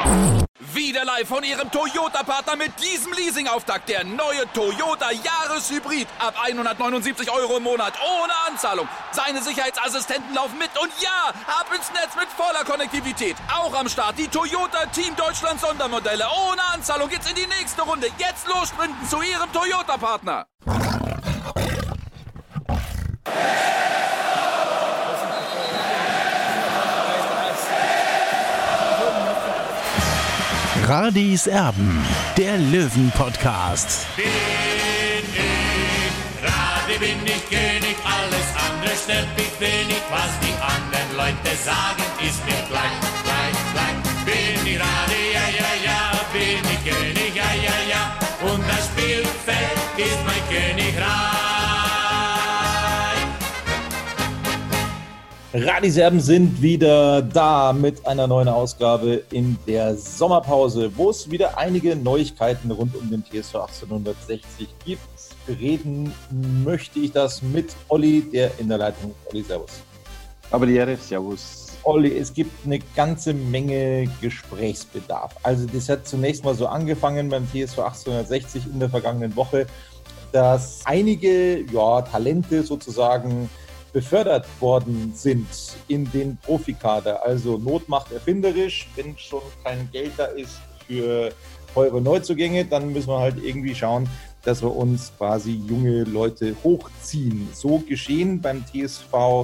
Wieder live von Ihrem Toyota-Partner mit diesem Leasing-Auftakt. Der neue Toyota Jahreshybrid. Ab 179 € im Monat. Ohne Anzahlung. Seine Sicherheitsassistenten laufen mit. Und ja, ab ins Netz mit voller Konnektivität. Auch am Start die Toyota Team Deutschland Sondermodelle. Ohne Anzahlung geht's in die nächste Runde. Jetzt los sprinten zu Ihrem Toyota-Partner. Radis Erben, der Löwen-Podcast. Bin ich, Radi bin ich König, alles andere stört mich wenig, was die anderen Leute sagen, ist mir gleich. Bin ich Radi, ja, ja, ja, bin ich König, ja, ja, ja, und das Spielfeld ist mein Königreich. Radis Erben sind wieder da mit einer neuen Ausgabe in der Sommerpause, wo es wieder einige Neuigkeiten rund um den TSV 1860 gibt. Reden möchte ich das mit Olli, der in der Leitung ist. Olli, servus. Aber die Ehre, servus. Olli, es gibt eine ganze Menge Gesprächsbedarf. Also das hat zunächst mal so angefangen beim TSV 1860 in der vergangenen Woche, dass einige Talente sozusagen befördert worden sind in den Profikader. Also Not macht erfinderisch. Wenn schon kein Geld da ist für teure Neuzugänge, dann müssen wir halt irgendwie schauen, dass wir uns quasi junge Leute hochziehen. So geschehen beim TSV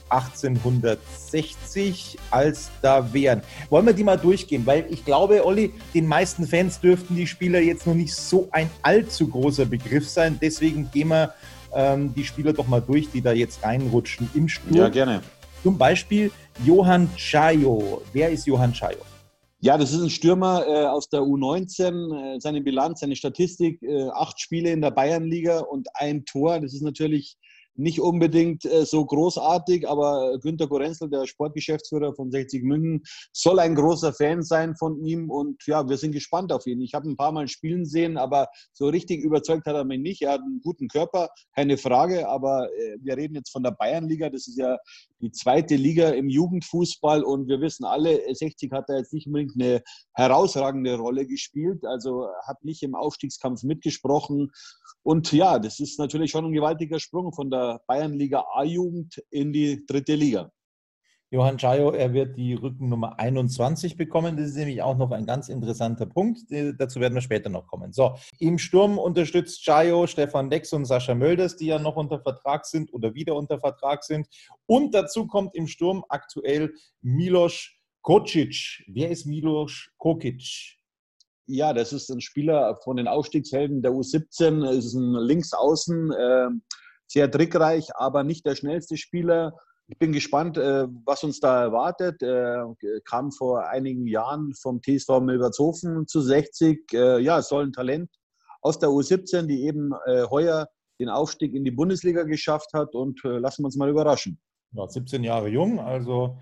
1860, als da wären. Wollen wir die mal durchgehen? Weil ich glaube, Olli, den meisten Fans dürften die Spieler jetzt noch nicht so ein allzu großer Begriff sein. Deswegen gehen wir die Spieler doch mal durch, die da jetzt reinrutschen im Sturm. Ja, gerne. Zum Beispiel Johann Caio. Wer ist Johann Caio? Ja, das ist ein Stürmer aus der U19. Seine Bilanz, seine Statistik, 8 Spiele in der Bayernliga und 1 Tor. Das ist natürlich nicht unbedingt so großartig, aber Günter Gorenzel, der Sportgeschäftsführer von 60 München, soll ein großer Fan sein von ihm und ja, wir sind gespannt auf ihn. Ich habe ein paar Mal spielen sehen, aber so richtig überzeugt hat er mich nicht. Er hat einen guten Körper, keine Frage, aber wir reden jetzt von der Bayernliga, das ist ja die 2. Liga im Jugendfußball und wir wissen alle, 60 hat da jetzt nicht unbedingt eine herausragende Rolle gespielt, also hat nicht im Aufstiegskampf mitgesprochen. Und ja, das ist natürlich schon ein gewaltiger Sprung von der Bayernliga A-Jugend in die 3. Liga. Johann Caio, er wird die Rückennummer 21 bekommen. Das ist nämlich auch noch ein ganz interessanter Punkt. Dazu werden wir später noch kommen. So, im Sturm unterstützt Caio Stefan Lex und Sascha Mölders, die ja noch unter Vertrag sind oder wieder unter Vertrag sind. Und dazu kommt im Sturm aktuell Milos Kocic. Wer ist Milos Kocic? Ja, das ist ein Spieler von den Aufstiegshelden der U17. Es ist ein Linksaußen, sehr trickreich, aber nicht der schnellste Spieler. Ich bin gespannt, was uns da erwartet. Kam vor einigen Jahren vom TSV Milbertshofen zu 60. Ja, es soll ein Talent aus der U17, die eben heuer den Aufstieg in die Bundesliga geschafft hat. Und lassen wir uns mal überraschen. Ja, 17 Jahre jung, also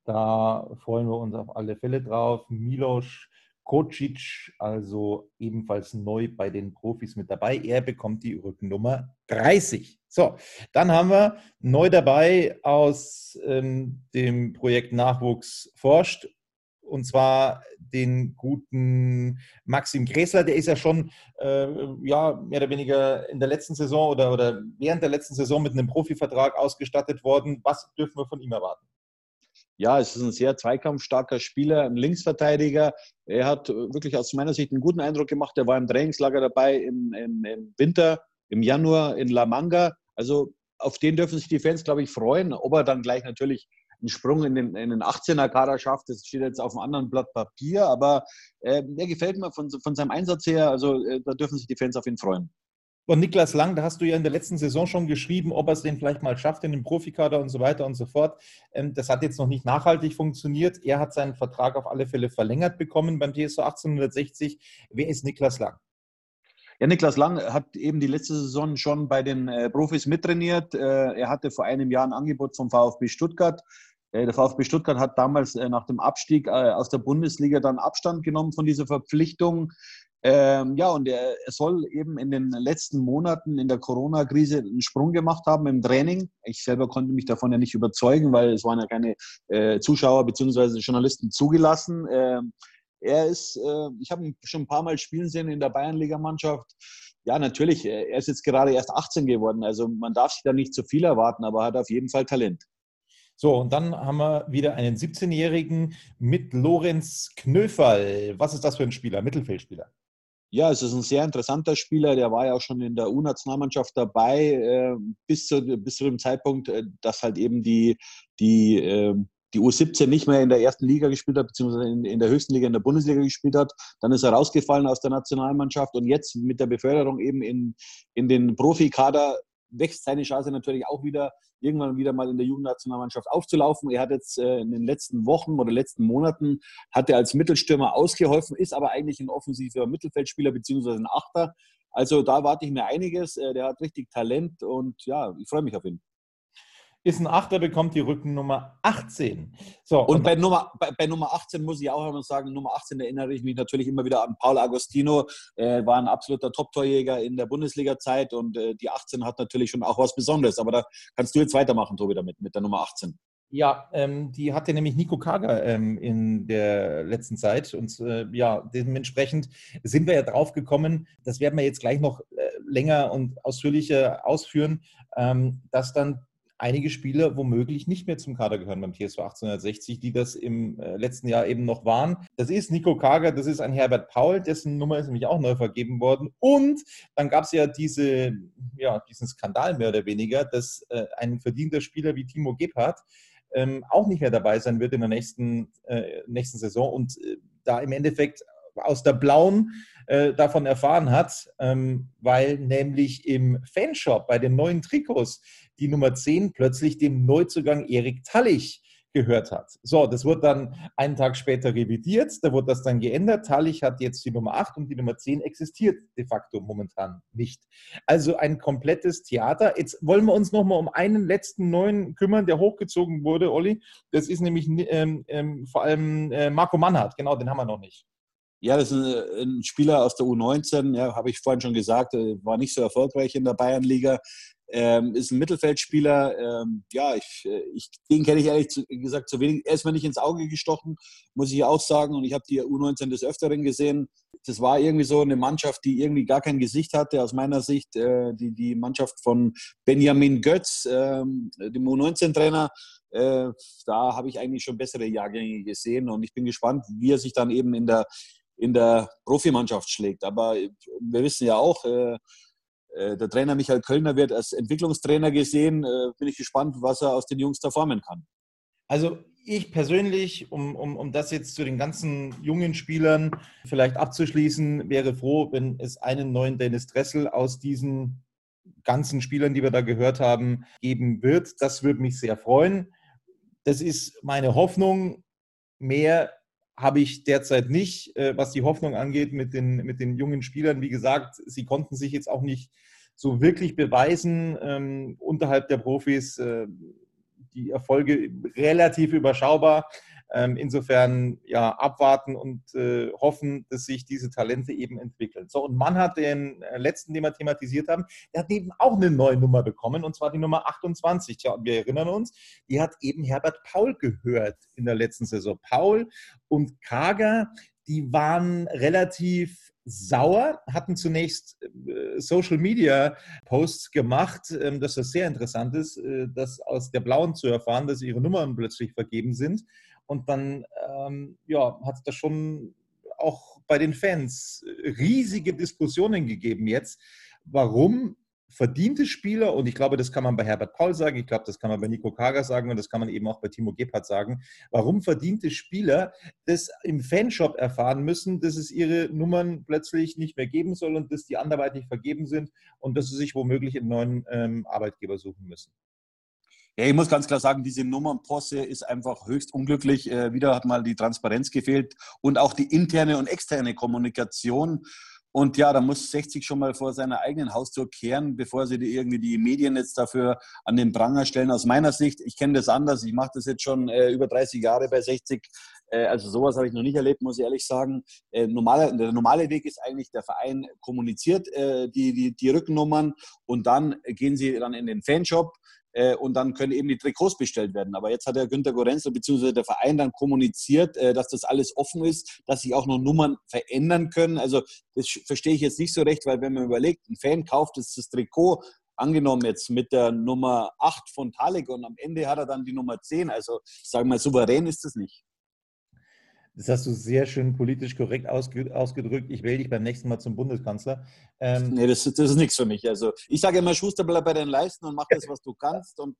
da freuen wir uns auf alle Fälle drauf. Milos Kocic, also ebenfalls neu bei den Profis mit dabei. Er bekommt die Rückennummer 30. So, dann haben wir neu dabei aus dem Projekt Nachwuchs forscht, und zwar den guten Maxim Gräßler. Der ist ja schon mehr oder weniger in der letzten Saison oder während der letzten Saison mit einem Profivertrag ausgestattet worden. Was dürfen wir von ihm erwarten? Ja, es ist ein sehr zweikampfstarker Spieler, ein Linksverteidiger. Er hat wirklich aus meiner Sicht einen guten Eindruck gemacht. Er war im Trainingslager dabei im Winter, im Januar in La Manga. Also auf den dürfen sich die Fans, glaube ich, freuen. Ob er dann gleich natürlich einen Sprung in den 18er-Kader schafft, das steht jetzt auf einem anderen Blatt Papier. Aber der gefällt mir von seinem Einsatz her. Also da dürfen sich die Fans auf ihn freuen. Und Niklas Lang, da hast du ja in der letzten Saison schon geschrieben, ob er es denn vielleicht mal schafft in den Profikader und so weiter und so fort. Das hat jetzt noch nicht nachhaltig funktioniert. Er hat seinen Vertrag auf alle Fälle verlängert bekommen beim TSV 1860. Wer ist Niklas Lang? Ja, Niklas Lang hat eben die letzte Saison schon bei den Profis mittrainiert. Er hatte vor einem Jahr ein Angebot vom VfB Stuttgart. Der VfB Stuttgart hat damals nach dem Abstieg aus der Bundesliga dann Abstand genommen von dieser Verpflichtung. Und er soll eben in den letzten Monaten in der Corona-Krise einen Sprung gemacht haben im Training. Ich selber konnte mich davon ja nicht überzeugen, weil es waren ja keine Zuschauer bzw. Journalisten zugelassen. Ich habe ihn schon ein paar Mal spielen sehen in der Bayernliga-Mannschaft. Ja, natürlich, er ist jetzt gerade erst 18 geworden, also man darf sich da nicht zu viel erwarten, aber hat auf jeden Fall Talent. So, und dann haben wir wieder einen 17-Jährigen mit Lorenz Knöferl. Was ist das für ein Spieler? Mittelfeldspieler. Ja, es ist ein sehr interessanter Spieler. Der war ja auch schon in der U-Nationalmannschaft dabei, bis zu dem Zeitpunkt, dass halt eben die U17 nicht mehr in der ersten Liga gespielt hat, beziehungsweise in der höchsten Liga, in der Bundesliga gespielt hat. Dann ist er rausgefallen aus der Nationalmannschaft und jetzt mit der Beförderung eben in den Profikader wächst seine Chance natürlich auch wieder, irgendwann wieder mal in der Jugendnationalmannschaft aufzulaufen. Er hat jetzt in den letzten Wochen oder letzten Monaten hat er als Mittelstürmer ausgeholfen, ist aber eigentlich ein offensiver Mittelfeldspieler beziehungsweise ein Achter. Also da warte ich mir einiges. Der hat richtig Talent und ja, ich freue mich auf ihn. Ist ein Achter, bekommt die Rückennummer 18. So, und bei Nummer 18 muss ich auch noch sagen, Nummer 18 erinnere ich mich natürlich immer wieder an Paul Agostino, war ein absoluter Top-Torjäger in der Bundesliga-Zeit und die 18 hat natürlich schon auch was Besonderes. Aber da kannst du jetzt weitermachen, Tobi, damit mit der Nummer 18. Ja, die hatte nämlich Nico Kager in der letzten Zeit und ja, dementsprechend sind wir ja drauf gekommen, das werden wir jetzt gleich noch länger und ausführlicher ausführen, dass dann einige Spieler womöglich nicht mehr zum Kader gehören beim TSV 1860, die das im letzten Jahr eben noch waren. Das ist Nico Kager, das ist ein Herbert Paul, dessen Nummer ist nämlich auch neu vergeben worden. Und dann gab es ja diesen Skandal mehr oder weniger, dass ein verdienter Spieler wie Timo Gebhardt auch nicht mehr dabei sein wird in der nächsten Saison und da im Endeffekt aus der Blauen davon erfahren hat, weil nämlich im Fanshop bei den neuen Trikots die Nummer 10 plötzlich dem Neuzugang Erik Tallich gehört hat. So, das wurde dann einen Tag später revidiert, da wurde das dann geändert. Tallich hat jetzt die Nummer 8 und die Nummer 10 existiert de facto momentan nicht. Also ein komplettes Theater. Jetzt wollen wir uns nochmal um einen letzten neuen kümmern, der hochgezogen wurde, Olli. Das ist nämlich vor allem Marco Mannhardt. Genau, den haben wir noch nicht. Ja, das ist ein Spieler aus der U19, ja, habe ich vorhin schon gesagt, war nicht so erfolgreich in der Bayernliga, ist ein Mittelfeldspieler, den kenne ich ehrlich gesagt zu wenig. Er ist mir nicht ins Auge gestochen, muss ich auch sagen, und ich habe die U19 des Öfteren gesehen. Das war irgendwie so eine Mannschaft, die irgendwie gar kein Gesicht hatte, aus meiner Sicht, die Mannschaft von Benjamin Götz, dem U19-Trainer. Da habe ich eigentlich schon bessere Jahrgänge gesehen und ich bin gespannt, wie er sich dann eben in der Profimannschaft schlägt. Aber wir wissen ja auch, der Trainer Michael Kölner wird als Entwicklungstrainer gesehen. Bin ich gespannt, was er aus den Jungs da formen kann. Also ich persönlich, um das jetzt zu den ganzen jungen Spielern vielleicht abzuschließen, wäre froh, wenn es einen neuen Dennis Dressel aus diesen ganzen Spielern, die wir da gehört haben, geben wird. Das würde mich sehr freuen. Das ist meine Hoffnung. Mehr habe ich derzeit nicht, was die Hoffnung angeht mit den jungen Spielern. Wie gesagt, sie konnten sich jetzt auch nicht so wirklich beweisen unterhalb der Profis. Die Erfolge relativ überschaubar. Insofern ja, abwarten und hoffen, dass sich diese Talente eben entwickeln. So, und Mann hat den letzten, den wir thematisiert haben, der hat eben auch eine neue Nummer bekommen, und zwar die Nummer 28. Tja, und wir erinnern uns, die hat eben Herbert Paul gehört in der letzten Saison. Paul und Kager, die waren relativ sauer, hatten zunächst Social-Media-Posts gemacht, dass das sehr interessant ist, das aus der Blauen zu erfahren, dass ihre Nummern plötzlich vergeben sind. Und dann hat es da schon auch bei den Fans riesige Diskussionen gegeben jetzt, warum verdiente Spieler, und ich glaube, das kann man bei Herbert Paul sagen, ich glaube, das kann man bei Nico Kager sagen und das kann man eben auch bei Timo Gebhardt sagen, warum verdiente Spieler das im Fanshop erfahren müssen, dass es ihre Nummern plötzlich nicht mehr geben soll und dass die anderweitig vergeben sind und dass sie sich womöglich einen neuen Arbeitgeber suchen müssen. Ja, ich muss ganz klar sagen, diese Nummernposse ist einfach höchst unglücklich. Wieder hat mal die Transparenz gefehlt und auch die interne und externe Kommunikation. Und ja, da muss 60 schon mal vor seiner eigenen Haustür kehren, bevor sie irgendwie die Medien jetzt dafür an den Pranger stellen. Aus meiner Sicht, ich kenne das anders. Ich mache das jetzt schon über 30 Jahre bei 60. Also sowas habe ich noch nicht erlebt, muss ich ehrlich sagen. Der normale Weg ist eigentlich, der Verein kommuniziert die Rückennummern und dann gehen sie dann in den Fanshop. und dann können eben die Trikots bestellt werden. Aber jetzt hat der Günter Gorenzel bzw. der Verein dann kommuniziert, dass das alles offen ist, dass sich auch noch Nummern verändern können. Also das verstehe ich jetzt nicht so recht, weil wenn man überlegt, ein Fan kauft jetzt das Trikot, angenommen jetzt mit der Nummer 8 von Thalek und am Ende hat er dann die Nummer 10. Also sagen wir mal, souverän ist das nicht. Das hast du sehr schön politisch korrekt ausgedrückt. Ich wähle dich beim nächsten Mal zum Bundeskanzler. Nee, das ist nichts für mich. Also ich sage immer, Schuster, bleib bei deinen Leisten und mach das, was du kannst. Und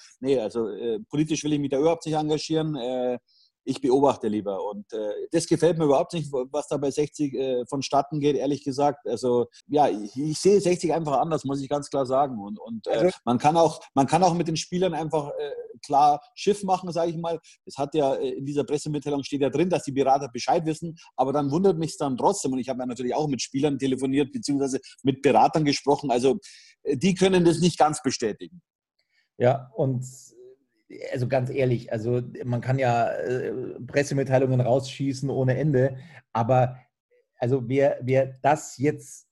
politisch will ich mich da überhaupt nicht engagieren. Ich beobachte lieber. Und das gefällt mir überhaupt nicht, was da bei 60 vonstatten geht, ehrlich gesagt. Also ja, ich sehe 60 einfach anders, muss ich ganz klar sagen. Und man kann auch mit den Spielern einfach klar Schiff machen, sage ich mal. Es hat ja in dieser Pressemitteilung steht ja drin, dass die Berater Bescheid wissen. Aber dann wundert mich es dann trotzdem. Und ich habe ja natürlich auch mit Spielern telefoniert, beziehungsweise mit Beratern gesprochen. Also die können das nicht ganz bestätigen. Ja, und also ganz ehrlich, also man kann ja Pressemitteilungen rausschießen ohne Ende, aber also wer das jetzt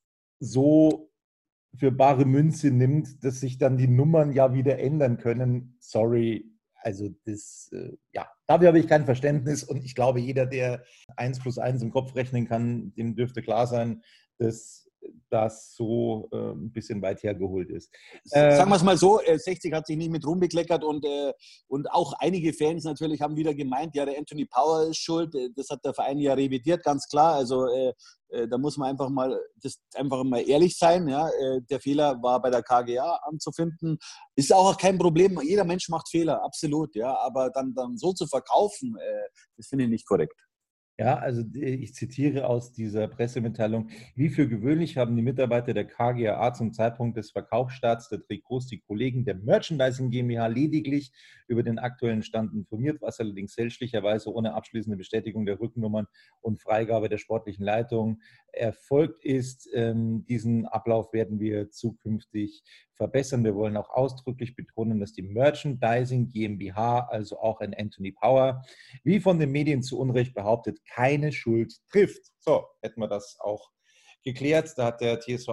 so für bare Münze nimmt, dass sich dann die Nummern ja wieder ändern können, sorry, also das, dafür habe ich kein Verständnis und ich glaube, jeder, der 1 + 1 im Kopf rechnen kann, dem dürfte klar sein, dass das so ein bisschen weit hergeholt ist. Sagen wir es mal so, 60 hat sich nicht mit Ruhm bekleckert und auch einige Fans natürlich haben wieder gemeint, ja, der Anthony Power ist schuld, das hat der Verein ja revidiert, ganz klar, also da muss man einfach mal ehrlich sein, ja, der Fehler war bei der KGA anzufinden, ist auch kein Problem, jeder Mensch macht Fehler, absolut, ja, aber dann so zu verkaufen, das finde ich nicht korrekt. Ja, also ich zitiere aus dieser Pressemitteilung: Wie für gewöhnlich haben die Mitarbeiter der KGaA zum Zeitpunkt des Verkaufsstarts der Trikots die Kollegen der Merchandising GmbH lediglich über den aktuellen Stand informiert, was allerdings fälschlicherweise ohne abschließende Bestätigung der Rückennummern und Freigabe der sportlichen Leitung erfolgt ist. Diesen Ablauf werden wir zukünftig verbessern. Wir wollen auch ausdrücklich betonen, dass die Merchandising GmbH, also auch ein Anthony Power, wie von den Medien zu Unrecht behauptet, keine Schuld trifft. So, hätten wir das auch geklärt. Da hat der TSV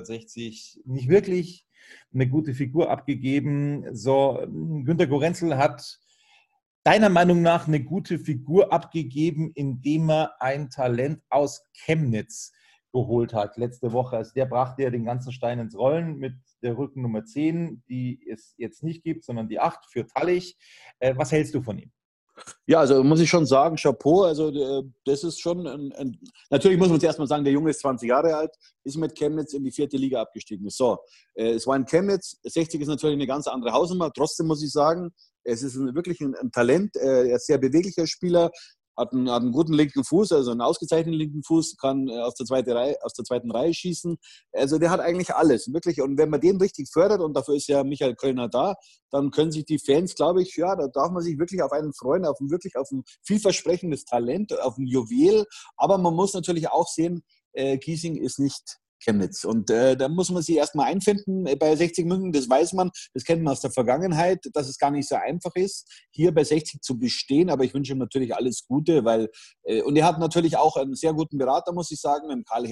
1860 nicht wirklich eine gute Figur abgegeben. So, Günter Gorenzel hat deiner Meinung nach eine gute Figur abgegeben, indem er ein Talent aus Chemnitz geholt hat letzte Woche. Also der brachte ja den ganzen Stein ins Rollen mit der Rückennummer 10, die es jetzt nicht gibt, sondern die 8 für Tallich. Was hältst du von ihm? Ja, also muss ich schon sagen, Chapeau, also das ist schon natürlich muss man jetzt erstmal sagen, der Junge ist 20 Jahre alt, ist mit Chemnitz in die 4. Liga abgestiegen. So, es war in Chemnitz, 60 ist natürlich eine ganz andere Hausnummer, trotzdem muss ich sagen, es ist wirklich ein Talent, er ist ein sehr beweglicher Spieler, hat einen guten linken Fuß, also einen ausgezeichneten linken Fuß, kann aus der zweiten Reihe schießen. Also der hat eigentlich alles, wirklich. Und wenn man den richtig fördert, und dafür ist ja Michael Kölner da, dann können sich die Fans, glaube ich, ja, da darf man sich wirklich auf einen freuen, auf ein vielversprechendes Talent, auf ein Juwel. Aber man muss natürlich auch sehen, Giesing ist nicht Chemnitz. Und da muss man sich erstmal einfinden bei 60 München, das weiß man, das kennt man aus der Vergangenheit, dass es gar nicht so einfach ist, hier bei 60 zu bestehen, aber ich wünsche ihm natürlich alles Gute, weil, und er hat natürlich auch einen sehr guten Berater, muss ich sagen, mit Karl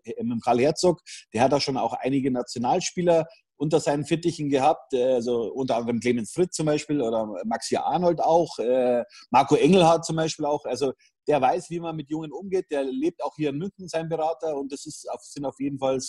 Herzog, der hat da schon auch einige Nationalspieler unter seinen Fittichen gehabt, also unter anderem Clemens Fritz zum Beispiel oder Maxi Arnold auch, Marco Engelhardt zum Beispiel auch, also der weiß, wie man mit Jungen umgeht, der lebt auch hier in München, sein Berater, und das sind auf jeden Fall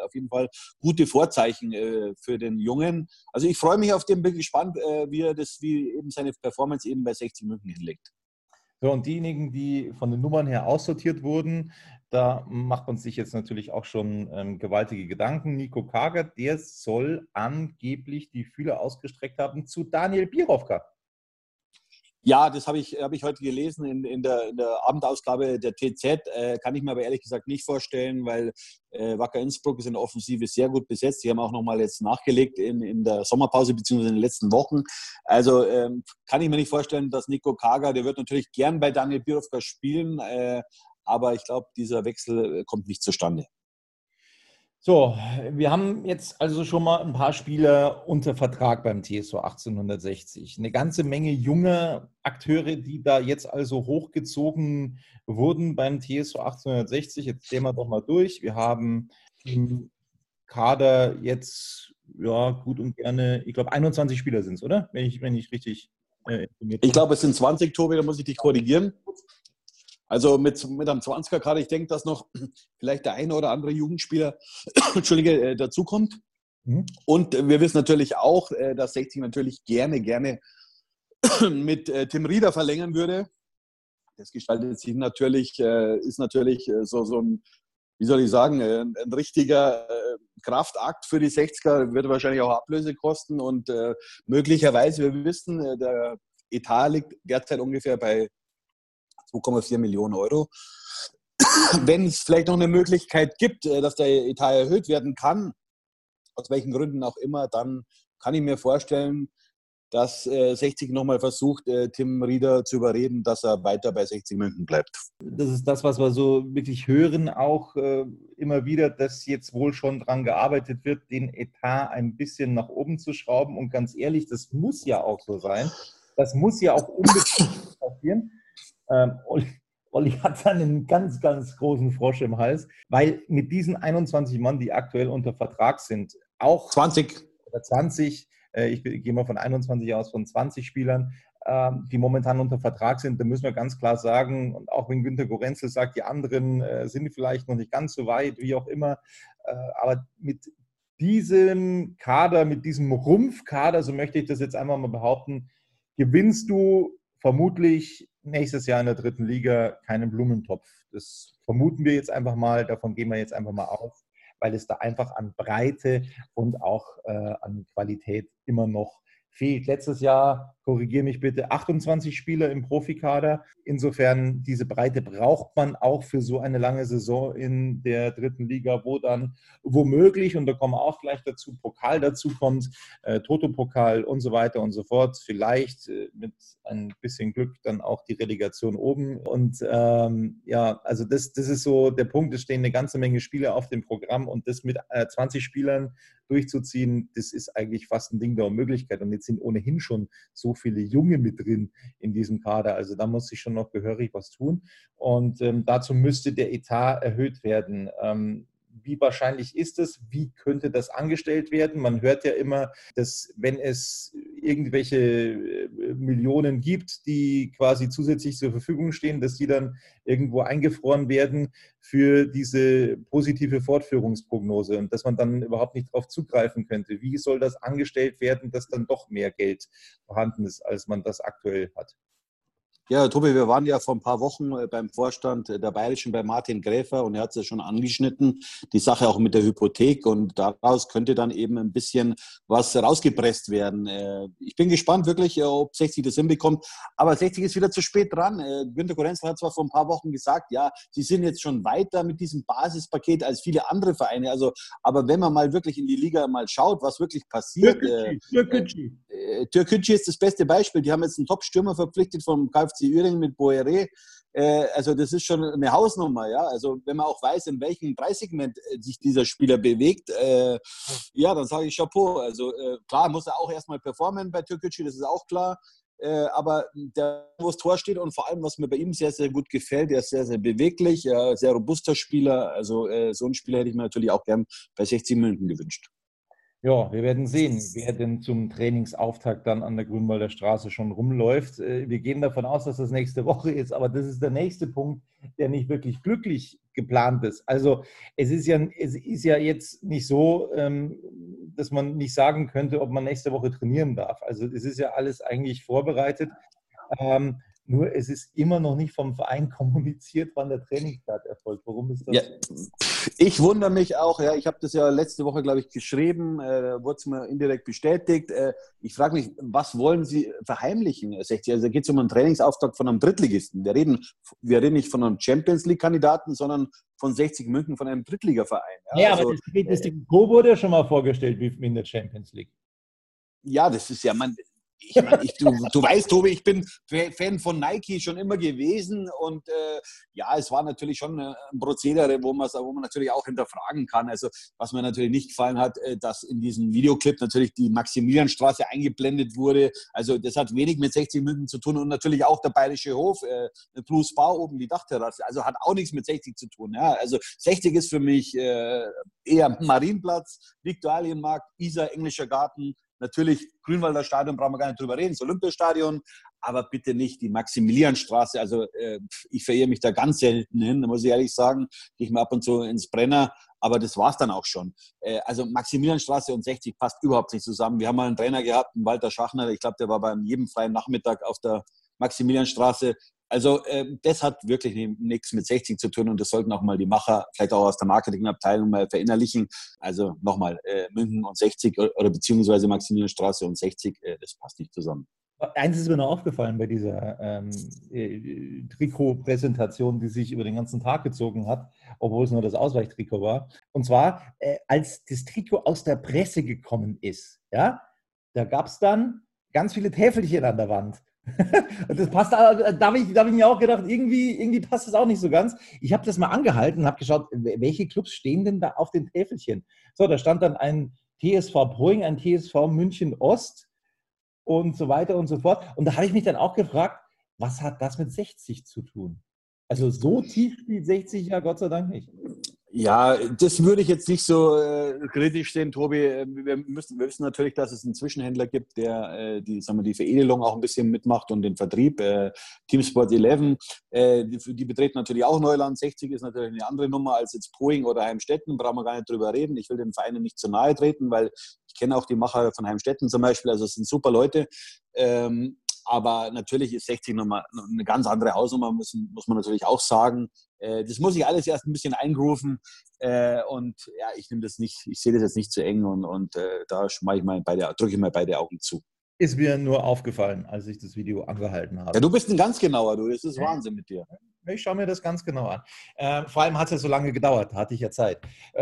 gute Vorzeichen für den Jungen. Also ich freue mich auf den, bin gespannt, wie eben seine Performance eben bei 60 München hinlegt. So, und diejenigen, die von den Nummern her aussortiert wurden, da macht man sich jetzt natürlich auch schon gewaltige Gedanken. Nico Kager, der soll angeblich die Fühler ausgestreckt haben zu Daniel Birovka. Ja, das habe ich heute gelesen in der Abendausgabe der TZ. Kann ich mir aber ehrlich gesagt nicht vorstellen, weil Wacker Innsbruck ist in der Offensive sehr gut besetzt. Die haben auch nochmal jetzt nachgelegt in der Sommerpause bzw. in den letzten Wochen. Also kann ich mir nicht vorstellen, dass Nico Kager, der wird natürlich gern bei Daniel Birovka spielen, aber ich glaube, dieser Wechsel kommt nicht zustande. So, wir haben jetzt also schon mal ein paar Spieler unter Vertrag beim TSV 1860. Eine ganze Menge junger Akteure, die da jetzt also hochgezogen wurden beim TSV 1860. Jetzt gehen wir doch mal durch. Wir haben im Kader jetzt ja, gut und gerne, ich glaube 21 Spieler sind es, oder? Wenn ich richtig informiert bin. Ich glaube, es sind 20, Tobi, da muss ich dich korrigieren. Also mit einem 20er-Kader, ich denke, dass noch vielleicht der eine oder andere Jugendspieler Entschuldige, dazukommt. Und wir wissen natürlich auch, dass 60 natürlich gerne mit Tim Rieder verlängern würde. Das gestaltet sich natürlich, ist natürlich so ein, wie soll ich sagen, ein richtiger Kraftakt für die 60er, wird wahrscheinlich auch Ablöse kosten und möglicherweise, wir wissen, der Etat liegt derzeit ungefähr bei 2,4 Millionen Euro. Wenn es vielleicht noch eine Möglichkeit gibt, dass der Etat erhöht werden kann, aus welchen Gründen auch immer, dann kann ich mir vorstellen, dass 60 nochmal versucht, Tim Rieder zu überreden, dass er weiter bei 60 München bleibt. Das ist das, was wir so wirklich hören, auch immer wieder, dass jetzt wohl schon dran gearbeitet wird, den Etat ein bisschen nach oben zu schrauben. Und ganz ehrlich, das muss ja auch so sein. Das muss ja auch unbedingt passieren. Olli hat dann einen ganz, ganz großen Frosch im Hals, weil mit diesen 21 Mann, die aktuell unter Vertrag sind, auch 20 oder 20, ich gehe mal von 21 aus, von 20 Spielern, die momentan unter Vertrag sind, da müssen wir ganz klar sagen, und auch wenn Günter Gorenzel sagt, die anderen sind vielleicht noch nicht ganz so weit, wie auch immer, aber mit diesem Kader, mit diesem Rumpfkader, so möchte ich das jetzt einmal mal behaupten, gewinnst du vermutlich nächstes Jahr in der 3. Liga keinen Blumentopf. Das vermuten wir jetzt einfach mal, davon gehen wir jetzt einfach mal aus, weil es da einfach an Breite und auch an Qualität immer noch fehlt. Letztes Jahr, korrigiere mich bitte, 28 Spieler im Profikader. Insofern, diese Breite braucht man auch für so eine lange Saison in der 3. Liga, wo dann womöglich, und da kommen wir auch gleich dazu, Pokal dazu kommt, Toto-Pokal und so weiter und so fort. Vielleicht mit ein bisschen Glück dann auch die Relegation oben. Und ja, also das ist so der Punkt. Es stehen eine ganze Menge Spiele auf dem Programm und das mit 20 Spielern durchzuziehen, das ist eigentlich fast ein Ding der Unmöglichkeit. Und jetzt sind ohnehin schon so viele Junge mit drin in diesem Kader. Also da muss sich schon noch gehörig was tun. Und dazu müsste der Etat erhöht werden. Wie wahrscheinlich ist es? Wie könnte das angestellt werden? Man hört ja immer, dass wenn es irgendwelche Millionen gibt, die quasi zusätzlich zur Verfügung stehen, dass die dann irgendwo eingefroren werden für diese positive Fortführungsprognose und dass man dann überhaupt nicht darauf zugreifen könnte. Wie soll das angestellt werden, dass dann doch mehr Geld vorhanden ist, als man das aktuell hat? Ja, Tobi, wir waren ja vor ein paar Wochen beim Vorstand der Bayerischen bei Martin Gräfer und er hat es ja schon angeschnitten, die Sache auch mit der Hypothek und daraus könnte dann eben ein bisschen was rausgepresst werden. Ich bin gespannt wirklich, ob 60 das hinbekommt, aber 60 ist wieder zu spät dran. Günter Gorenzel hat zwar vor ein paar Wochen gesagt, ja, sie sind jetzt schon weiter mit diesem Basispaket als viele andere Vereine, aber wenn man mal wirklich in die Liga mal schaut, was wirklich passiert, Türkgücü ist das beste Beispiel. Die haben jetzt einen Top-Stürmer verpflichtet vom KFC Uerdingen mit Boeré. Also das ist schon eine Hausnummer. Ja? Also wenn man auch weiß, in welchem Preissegment sich dieser Spieler bewegt, ja, dann sage ich Chapeau. Also klar muss er auch erstmal performen bei Türkgücü, das ist auch klar. Aber wo das Tor steht und vor allem, was mir bei ihm sehr, sehr gut gefällt, er ist sehr, sehr beweglich, sehr robuster Spieler. Also so einen Spieler hätte ich mir natürlich auch gern bei 60 München gewünscht. Ja, wir werden sehen, wer denn zum Trainingsauftakt dann an der Grünwalder Straße schon rumläuft. Wir gehen davon aus, dass das nächste Woche ist, aber das ist der nächste Punkt, der nicht wirklich glücklich geplant ist. Also es ist ja jetzt nicht so, dass man nicht sagen könnte, ob man nächste Woche trainieren darf. Also es ist ja alles eigentlich vorbereitet. Nur es ist immer noch nicht vom Verein kommuniziert, wann der Trainingsstart erfolgt. Warum ist das? Ja, ich wundere mich auch, ja, ich habe das ja letzte Woche, glaube ich, geschrieben, wurde es mir indirekt bestätigt. Ich frage mich, was wollen Sie verheimlichen, 60? Also da geht es um einen Trainingsauftakt von einem Drittligisten. Wir reden nicht von einem Champions-League-Kandidaten, sondern von 60 München, von einem Drittligaverein. Ja, also, aber das Trikot wurde ja schon mal vorgestellt wie in der Champions League. Ja, das ist ja, ich meine, du weißt, Tobi, ich bin Fan von Nike schon immer gewesen und ja, es war natürlich schon ein Prozedere, wo man natürlich auch hinterfragen kann. Also was mir natürlich nicht gefallen hat, dass in diesem Videoclip natürlich die Maximilianstraße eingeblendet wurde. Also das hat wenig mit 60 München zu tun und natürlich auch der Bayerische Hof, Plus V oben, die Dachterrasse. Also hat auch nichts mit 60 zu tun. Ja? Also 60 ist für mich eher Marienplatz, Viktualienmarkt, Isar, Englischer Garten. Natürlich, Grünwalder Stadion brauchen wir gar nicht drüber reden, das Olympiastadion, aber bitte nicht die Maximilianstraße. Also ich verirre mich da ganz selten hin, da muss ich ehrlich sagen, gehe ich mal ab und zu ins Brenner, aber das war es dann auch schon. Also Maximilianstraße und 60 passt überhaupt nicht zusammen. Wir haben mal einen Trainer gehabt, einen Walter Schachner, ich glaube, der war bei jedem freien Nachmittag auf der Maximilianstraße. Also das hat wirklich nichts mit 60 zu tun und das sollten auch mal die Macher, vielleicht auch aus der Marketingabteilung mal verinnerlichen. Also nochmal, München und 60 oder beziehungsweise Maximilianstraße und 60, das passt nicht zusammen. Eins ist mir noch aufgefallen bei dieser Trikotpräsentation, die sich über den ganzen Tag gezogen hat, obwohl es nur das Ausweichtrikot war. Und zwar, als das Trikot aus der Presse gekommen ist, ja, da gab es dann ganz viele Täfelchen an der Wand. Und das passt, da habe ich mir auch gedacht, irgendwie passt das auch nicht so ganz. Ich habe das mal angehalten und habe geschaut, welche Clubs stehen denn da auf den Täfelchen. So, da stand dann ein TSV Broing, ein TSV München Ost und so weiter und so fort. Und da habe ich mich dann auch gefragt, was hat das mit 60 zu tun? Also so tief spielt 60 ja Gott sei Dank nicht. Ja, das würde ich jetzt nicht so kritisch sehen, Tobi. Wir wissen natürlich, dass es einen Zwischenhändler gibt, der die Veredelung auch ein bisschen mitmacht und den Vertrieb. Teamsport 11, die betreten natürlich auch Neuland. 60 ist natürlich eine andere Nummer als jetzt Poing oder Heimstetten. Brauchen wir gar nicht drüber reden. Ich will den Vereinen nicht zu nahe treten, weil ich kenne auch die Macher von Heimstetten zum Beispiel. Also es sind super Leute. Aber natürlich ist 60 nochmal eine ganz andere Hausnummer, muss man natürlich auch sagen. Das muss ich alles erst ein bisschen eingrooven. Und ja, ich sehe das jetzt nicht zu eng und da drücke ich mal beide Augen zu. Ist mir nur aufgefallen, als ich das Video angehalten habe. Ja, du bist ein ganz genauer, du. Das ist Wahnsinn mit dir. Ich schaue mir das ganz genau an. Vor allem hat es ja so lange gedauert, da hatte ich ja Zeit.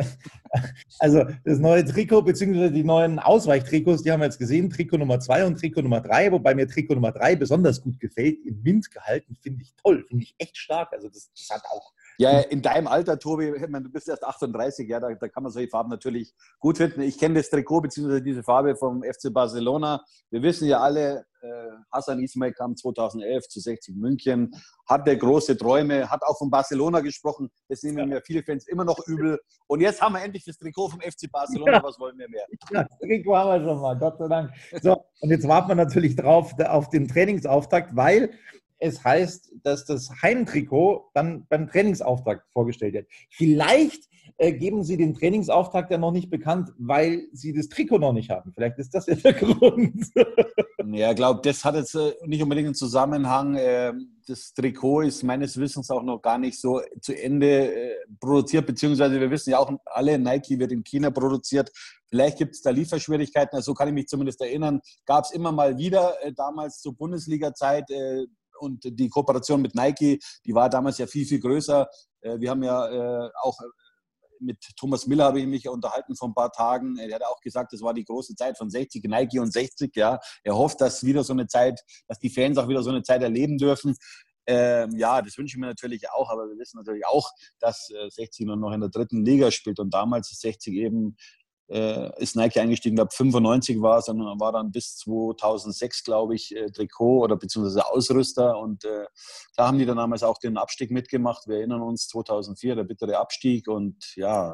Also das neue Trikot bzw. die neuen Ausweichtrikots, die haben wir jetzt gesehen, Trikot Nummer 2 und Trikot Nummer 3, wobei mir Trikot Nummer 3 besonders gut gefällt. Im Mint gehalten, finde ich toll, finde ich echt stark. Also das hat auch... Ja, in deinem Alter, Tobi, du bist erst 38, ja, da kann man solche Farben natürlich gut finden. Ich kenne das Trikot bzw. diese Farbe vom FC Barcelona. Wir wissen ja alle, Hassan Ismail kam 2011 zu 60 München, hatte große Träume, hat auch von Barcelona gesprochen. Das nehmen mir viele Fans immer noch übel. Und jetzt haben wir endlich das Trikot vom FC Barcelona. Ja. Was wollen wir mehr? Ja, das Trikot haben wir schon mal, Gott sei Dank. So, und jetzt warten wir natürlich drauf auf den Trainingsauftakt, weil es heißt, dass das Heimtrikot dann beim Trainingsauftakt vorgestellt wird. Vielleicht geben Sie den Trainingsauftakt ja noch nicht bekannt, weil Sie das Trikot noch nicht haben. Vielleicht ist das ja der Grund. Ja, ich glaube, das hat jetzt nicht unbedingt einen Zusammenhang. Das Trikot ist meines Wissens auch noch gar nicht so zu Ende produziert, beziehungsweise wir wissen ja auch alle, Nike wird in China produziert. Vielleicht gibt es da Lieferschwierigkeiten, also so kann ich mich zumindest erinnern. Gab es immer mal wieder, damals zur Bundesliga-Zeit, und die Kooperation mit Nike, die war damals ja viel, viel größer. Wir haben ja auch mit Thomas Miller habe ich mich unterhalten vor ein paar Tagen. Er hat auch gesagt, das war die große Zeit von 60, Nike und 60. Ja. Er hofft, dass wieder so eine Zeit, dass die Fans auch wieder so eine Zeit erleben dürfen. Ja, das wünsche ich mir natürlich auch, aber wir wissen natürlich auch, dass 60 nur noch in der 3. Liga spielt und damals ist 60 eben ist Nike eingestiegen, glaube 95 war es, und war dann bis 2006, glaube ich, Trikot oder beziehungsweise Ausrüster und da haben die dann damals auch den Abstieg mitgemacht. Wir erinnern uns, 2004, der bittere Abstieg und ja,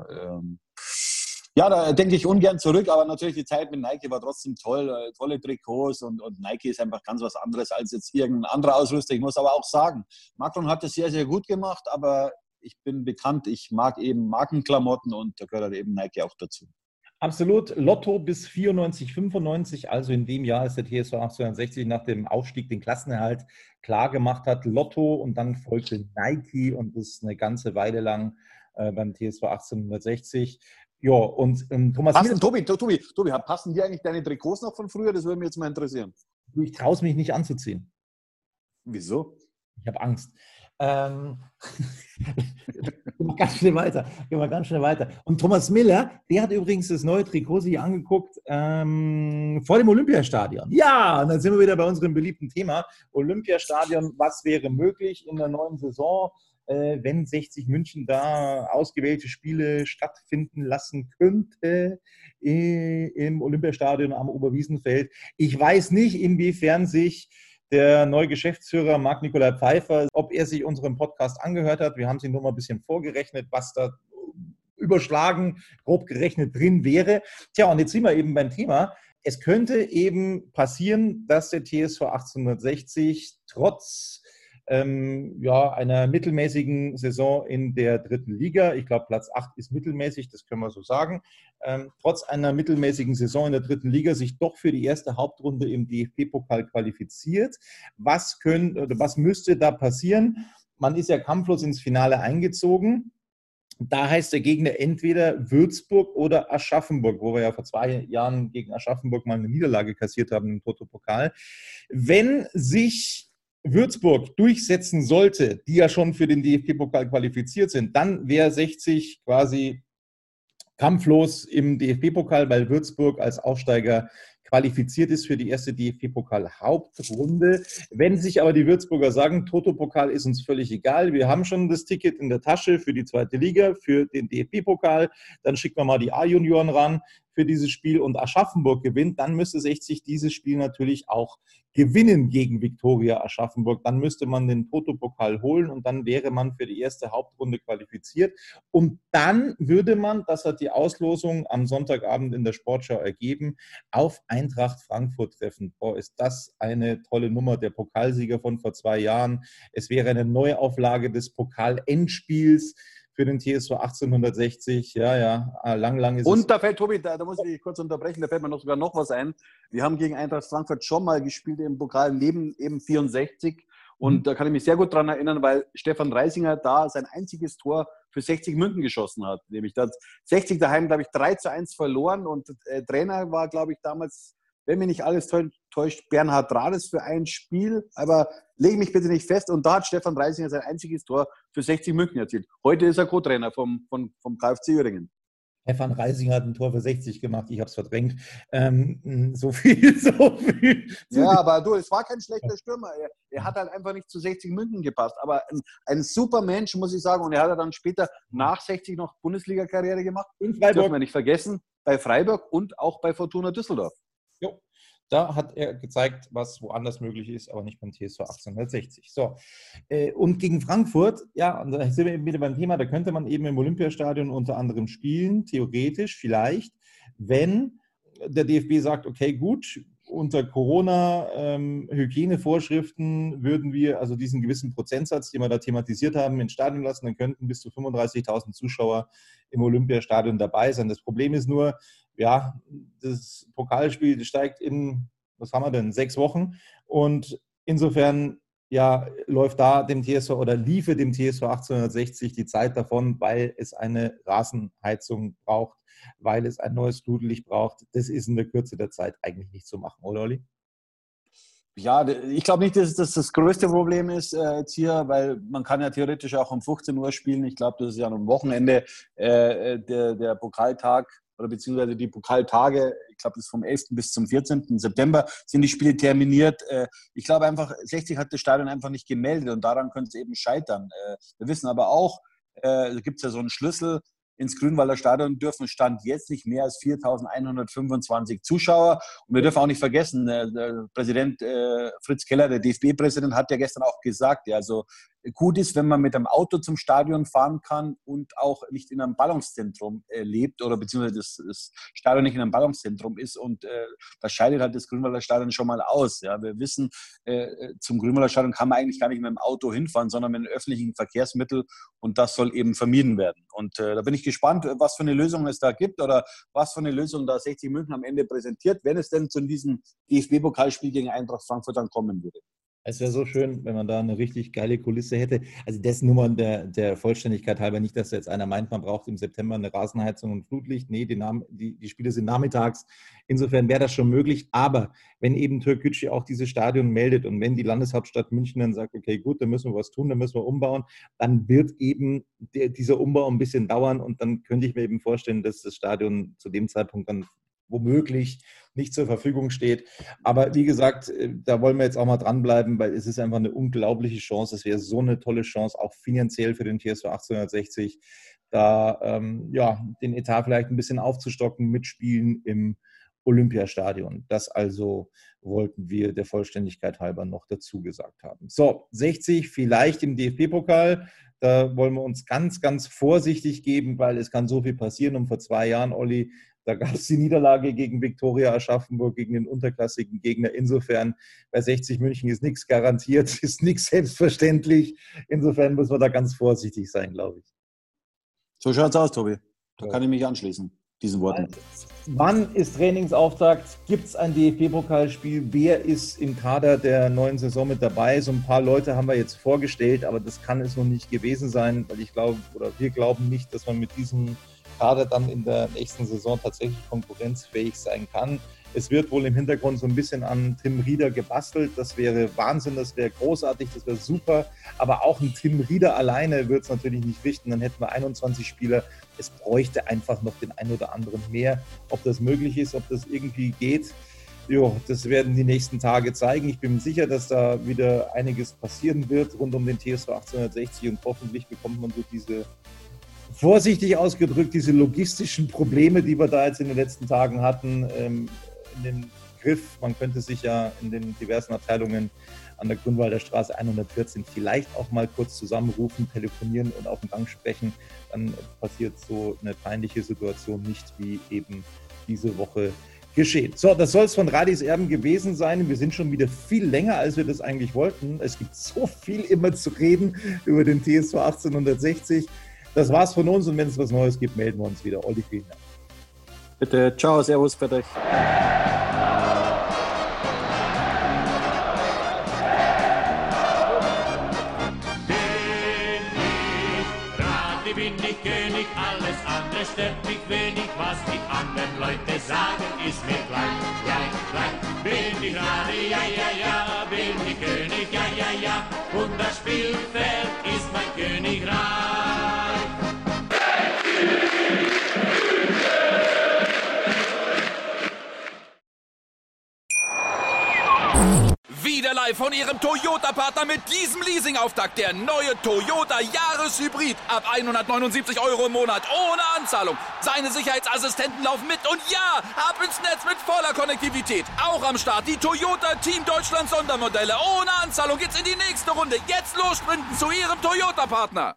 da denke ich ungern zurück, aber natürlich die Zeit mit Nike war trotzdem toll, tolle Trikots und Nike ist einfach ganz was anderes als jetzt irgendein anderer Ausrüster. Ich muss aber auch sagen, Macron hat das sehr, sehr gut gemacht, aber ich bin bekannt, ich mag eben Markenklamotten und da gehört halt eben Nike auch dazu. Absolut. Lotto bis 94, 95, also in dem Jahr, als der TSV 1860 nach dem Aufstieg den Klassenerhalt klar gemacht hat. Lotto und dann folgte Nike und ist eine ganze Weile lang beim TSV 1860. Ja, und Thomas... Tobi, passen dir eigentlich deine Trikots noch von früher? Das würde mich jetzt mal interessieren. Ich traue es mich nicht anzuziehen. Ganz schnell weiter. Gehen wir ganz schnell weiter. Und Thomas Miller, der hat übrigens das neue Trikot sich angeguckt vor dem Olympiastadion. Ja, und dann sind wir wieder bei unserem beliebten Thema. Olympiastadion, was wäre möglich in der neuen Saison, wenn 60 München da ausgewählte Spiele stattfinden lassen könnte im Olympiastadion am Oberwiesenfeld. Ich weiß nicht, inwiefern sich der neue Geschäftsführer Marc-Nicolai Pfeiffer, ob er sich unseren Podcast angehört hat. Wir haben sie nur mal ein bisschen vorgerechnet, was da überschlagen, grob gerechnet drin wäre. Tja, und jetzt sind wir eben beim Thema. Es könnte eben passieren, dass der TSV 1860 trotz einer mittelmäßigen Saison in der dritten Liga, ich glaube Platz 8 ist mittelmäßig, das können wir so sagen, trotz einer mittelmäßigen Saison in der dritten Liga sich doch für die erste Hauptrunde im DFB-Pokal qualifiziert. Was müsste da passieren? Man ist ja kampflos ins Finale eingezogen. Da heißt der Gegner entweder Würzburg oder Aschaffenburg, wo wir ja vor 2 Jahren gegen Aschaffenburg mal eine Niederlage kassiert haben im Toto-Pokal. Wenn sich Würzburg durchsetzen sollte, die ja schon für den DFB-Pokal qualifiziert sind, dann wäre 60 quasi kampflos im DFB-Pokal, weil Würzburg als Aufsteiger qualifiziert ist für die erste DFB-Pokal-Hauptrunde. Wenn sich aber die Würzburger sagen, Toto-Pokal ist uns völlig egal, wir haben schon das Ticket in der Tasche für die zweite Liga, für den DFB-Pokal, dann schicken wir mal die A-Junioren ran für dieses Spiel und Aschaffenburg gewinnt, dann müsste 60 dieses Spiel natürlich auch gewinnen gegen Viktoria Aschaffenburg. Dann müsste man den Toto-Pokal holen und dann wäre man für die erste Hauptrunde qualifiziert. Und dann würde man, das hat die Auslosung am Sonntagabend in der Sportschau ergeben, auf Eintracht Frankfurt treffen. Boah, ist das eine tolle Nummer, der Pokalsieger von vor 2 Jahren. Es wäre eine Neuauflage des Pokal-Endspiels für den TSV 1860. Ja, lang ist es. Und da fällt, Tobi, da muss ich dich kurz unterbrechen, da fällt mir sogar noch was ein. Wir haben gegen Eintracht Frankfurt schon mal gespielt im Pokal neben eben 64. Und da kann ich mich sehr gut daran erinnern, weil Stefan Reisinger da sein einziges Tor für 60 München geschossen hat. Nämlich da hat 60 daheim, glaube ich, 3:1 verloren. Und Trainer war, glaube ich, damals, wenn mich nicht alles täuscht, Bernhard Rades für ein Spiel. Aber lege mich bitte nicht fest. Und da hat Stefan Reisinger sein einziges Tor für 60 München erzielt. Heute ist er Co-Trainer vom KFC Uerdingen. Stefan Reisinger hat ein Tor für 60 gemacht, ich habe es verdrängt. So viel. Ja, aber du, es war kein schlechter Stürmer. Er hat halt einfach nicht zu 60 München gepasst. Aber ein super Mensch, muss ich sagen. Und er hat dann später nach 60 noch Bundesliga-Karriere gemacht. In Freiburg. Dürfen wir nicht vergessen. Bei Freiburg und auch bei Fortuna Düsseldorf. Jo. Da hat er gezeigt, was woanders möglich ist, aber nicht beim TSV 1860. So. Und gegen Frankfurt, ja, und da sind wir eben wieder beim Thema, da könnte man eben im Olympiastadion unter anderem spielen, theoretisch vielleicht, wenn der DFB sagt, okay, gut, unter Corona-Hygienevorschriften würden wir also diesen gewissen Prozentsatz, den wir da thematisiert haben, ins Stadion lassen, dann könnten bis zu 35.000 Zuschauer im Olympiastadion dabei sein. Das Problem ist nur, ja, das Pokalspiel steigt in, was haben wir denn, 6 Wochen und insofern ja, läuft da dem TSV oder liefe dem TSV 1860 die Zeit davon, weil es eine Rasenheizung braucht, weil es ein neues Flutlicht braucht. Das ist in der Kürze der Zeit eigentlich nicht zu machen, oder Olli? Ja, ich glaube nicht, dass das größte Problem ist jetzt hier, weil man kann ja theoretisch auch um 15 Uhr spielen. Ich glaube, das ist ja am Wochenende der Pokaltag oder beziehungsweise die Pokaltage. Ich glaube, das ist vom 11. bis zum 14. September sind die Spiele terminiert. Ich glaube einfach, 60 hat das Stadion einfach nicht gemeldet und daran könnte es eben scheitern. Wir wissen aber auch, da gibt es ja so einen Schlüssel, ins Grünwalder Stadion dürfen Stand jetzt nicht mehr als 4.125 Zuschauer. Und wir dürfen auch nicht vergessen, der Präsident Fritz Keller, der DFB-Präsident, hat ja gestern auch gesagt, ja, also gut ist, wenn man mit einem Auto zum Stadion fahren kann und auch nicht in einem Ballungszentrum lebt oder beziehungsweise das Stadion nicht in einem Ballungszentrum ist. Und das scheidet halt das Grünwalder Stadion schon mal aus. Ja. Wir wissen, zum Grünwalder Stadion kann man eigentlich gar nicht mit dem Auto hinfahren, sondern mit einem öffentlichen Verkehrsmittel. Und das soll eben vermieden werden. Und da bin ich gespannt, was für eine Lösung es da gibt oder was für eine Lösung da 60 München am Ende präsentiert, wenn es denn zu diesem DFB-Pokalspiel gegen Eintracht Frankfurt dann kommen würde. Es wäre so schön, wenn man da eine richtig geile Kulisse hätte. Also das nur mal der Vollständigkeit halber, nicht, dass jetzt einer meint, man braucht im September eine Rasenheizung und Flutlicht. Nee, die Spiele sind nachmittags. Insofern wäre das schon möglich. Aber wenn eben Türkgücü auch dieses Stadion meldet und wenn die Landeshauptstadt München dann sagt, okay, gut, dann müssen wir was tun, dann müssen wir umbauen, dann wird eben dieser Umbau ein bisschen dauern und dann könnte ich mir eben vorstellen, dass das Stadion zu dem Zeitpunkt dann womöglich nicht zur Verfügung steht. Aber wie gesagt, da wollen wir jetzt auch mal dranbleiben, weil es ist einfach eine unglaubliche Chance. Es wäre so eine tolle Chance, auch finanziell für den TSV 1860, da den Etat vielleicht ein bisschen aufzustocken, mitspielen im Olympiastadion. Das also wollten wir der Vollständigkeit halber noch dazu gesagt haben. So, 60 vielleicht im DFB-Pokal. Da wollen wir uns ganz, ganz vorsichtig geben, weil es kann so viel passieren. Und vor 2 Jahren, Olli, da gab es die Niederlage gegen Viktoria Aschaffenburg, gegen den unterklassigen Gegner. Insofern, bei 60 München ist nichts garantiert, ist nichts selbstverständlich. Insofern müssen wir da ganz vorsichtig sein, glaube ich. So schaut's aus, Tobi. Da kann ich mich anschließen, diesen Worten. Wann ist Trainingsauftakt? Gibt es ein DFB-Pokalspiel? Wer ist im Kader der neuen Saison mit dabei? So ein paar Leute haben wir jetzt vorgestellt, aber das kann es noch nicht gewesen sein, weil wir glauben nicht, dass man mit diesem Kader dann in der nächsten Saison tatsächlich konkurrenzfähig sein kann. Es wird wohl im Hintergrund so ein bisschen an Tim Rieder gebastelt. Das wäre Wahnsinn, das wäre großartig, das wäre super. Aber auch ein Tim Rieder alleine wird es natürlich nicht richten. Dann hätten wir 21 Spieler. Es bräuchte einfach noch den einen oder anderen mehr. Ob das möglich ist, ob das irgendwie geht, das werden die nächsten Tage zeigen. Ich bin mir sicher, dass da wieder einiges passieren wird rund um den TSV 1860 und hoffentlich bekommt man so diese, vorsichtig ausgedrückt, diese logistischen Probleme, die wir da jetzt in den letzten Tagen hatten, in den Griff. Man könnte sich ja in den diversen Abteilungen an der Grünwalder Straße 114 vielleicht auch mal kurz zusammenrufen, telefonieren und auf den Gang sprechen. Dann passiert so eine peinliche Situation nicht, wie eben diese Woche geschehen. So, das soll es von Radis Erben gewesen sein. Wir sind schon wieder viel länger, als wir das eigentlich wollten. Es gibt so viel immer zu reden über den TSV 1860. Das war's von uns und wenn es was Neues gibt, melden wir uns wieder. Olli, vielen Dank. Bitte, ciao, servus, für euch. Bin ich König, alles andere stört mich wenig. Was die anderen Leute sagen, ist mir gleich. Bin ich Radi, ja, bin ich König, ja. Und das Spielfeld ist mein Königreich. Wieder live von Ihrem Toyota-Partner mit diesem Leasing-Auftakt. Der neue Toyota Jahreshybrid. Ab 179 € im Monat. Ohne Anzahlung. Seine Sicherheitsassistenten laufen mit. Und ja, ab ins Netz mit voller Konnektivität. Auch am Start die Toyota Team Deutschland Sondermodelle. Ohne Anzahlung geht's in die nächste Runde. Jetzt los sprinten zu Ihrem Toyota-Partner.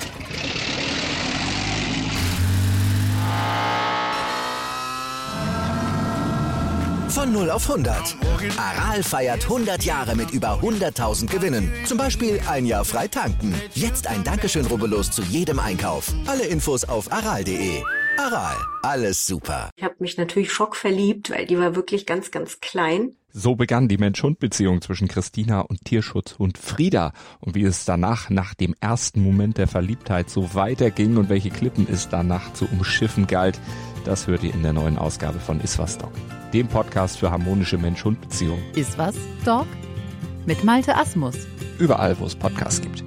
Von 0 auf 100. Aral feiert 100 Jahre mit über 100.000 Gewinnen. Zum Beispiel ein Jahr frei tanken. Jetzt ein Dankeschön, rubbellos zu jedem Einkauf. Alle Infos auf aral.de. Aral, alles super. Ich habe mich natürlich schockverliebt, weil die war wirklich ganz, ganz klein. So begann die Mensch-Hund-Beziehung zwischen Christina und Tierschutzhund Frieda. Und wie es danach, nach dem ersten Moment der Verliebtheit, so weiterging und welche Klippen es danach zu umschiffen galt, das hört ihr in der neuen Ausgabe von Iswas Dog, dem Podcast für harmonische Mensch-Hund-Beziehungen. Iswas Dog? Mit Malte Asmus. Überall, wo es Podcasts gibt.